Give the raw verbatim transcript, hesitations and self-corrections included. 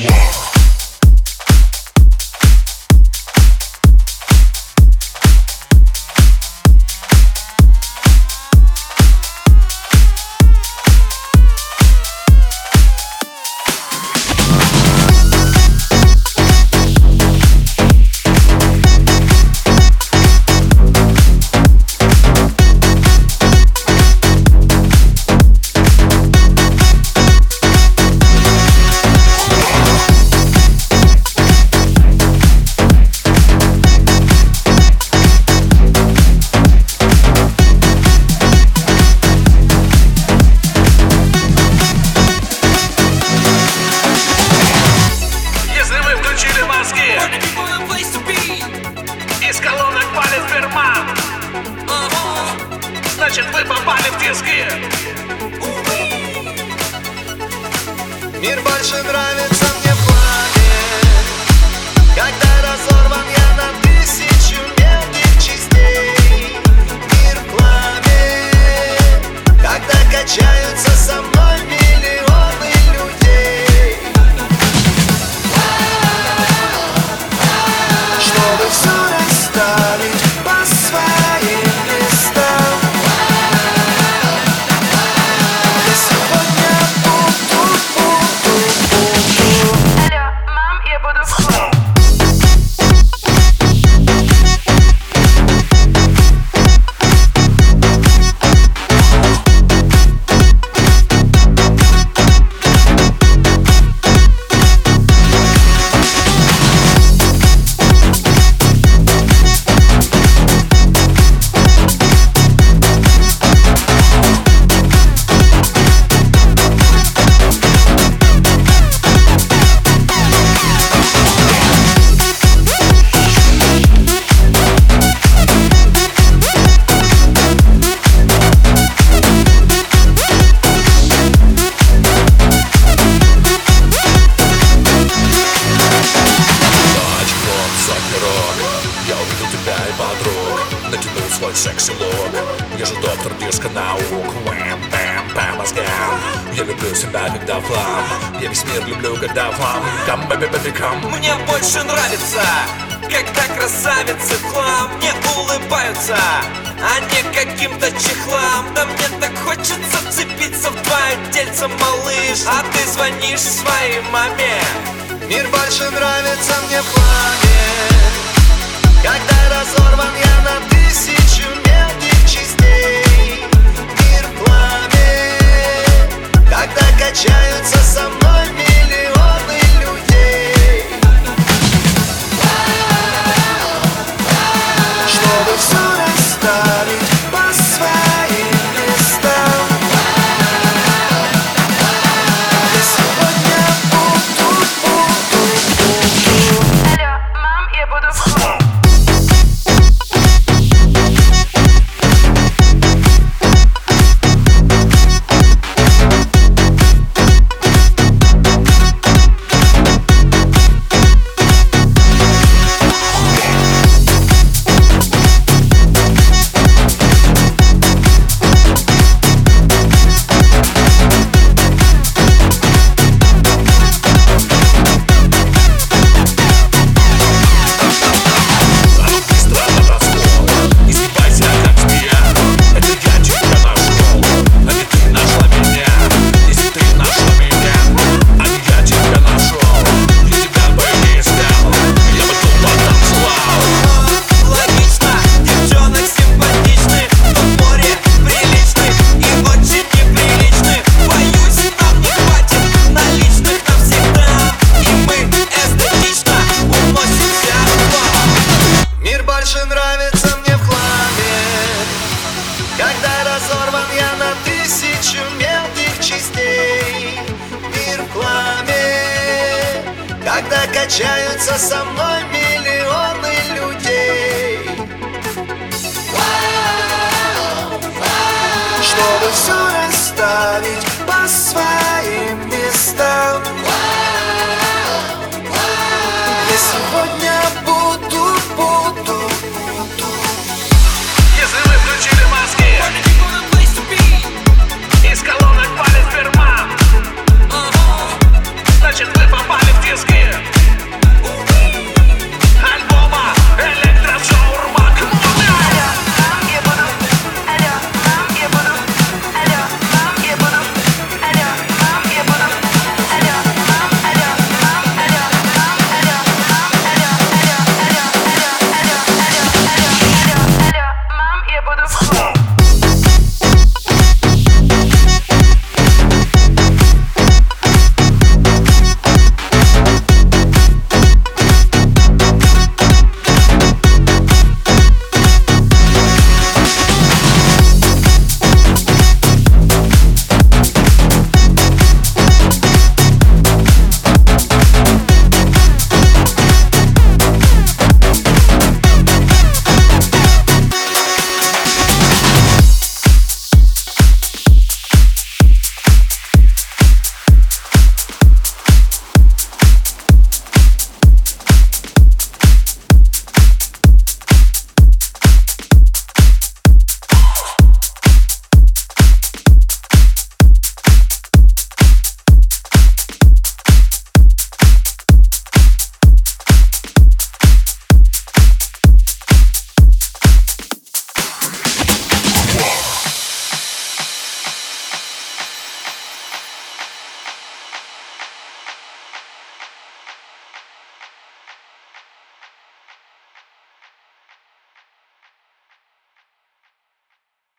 Из колонок палит ферма, значит вы попали в тиски. Мир больше нравится мне в пламени, когда разорван я на тысячу мелких частей. Мир в пламени, когда качаются со мной миллионы людей. Чтобы все расставить по своим местам, я сегодня буду, буду, буду. Алло, мам, я буду в клуб. Я увидел тебя и подруг, натянул свой секси-лук. Я же доктор диско-наук, вэм-пэм-пэм мозгам. Я люблю себя, когда в хлам. Я весь мир люблю, когда в хлам. Come, baby, baby, come. Мне больше нравится, когда красавицы в хлам мне улыбаются, а не каким-то чехлам. Да мне так хочется вцепиться в твое тельце, малыш, а ты звонишь своей маме. Мир больше нравится мне в пламени, когда разорван я на тысячу мелких частей. Мир в пламени, когда качаются со мной миллионы людей. Чтобы все расставить по своим местам, я сегодня буду, буду, буду. Алло, мам, я буду в клуб. Нравится мне в хламе, когда разорван я на тысячу мелких частей. Мир в хламе, когда качаются со мной миллионы людей. Чтобы все расставить по своим местам,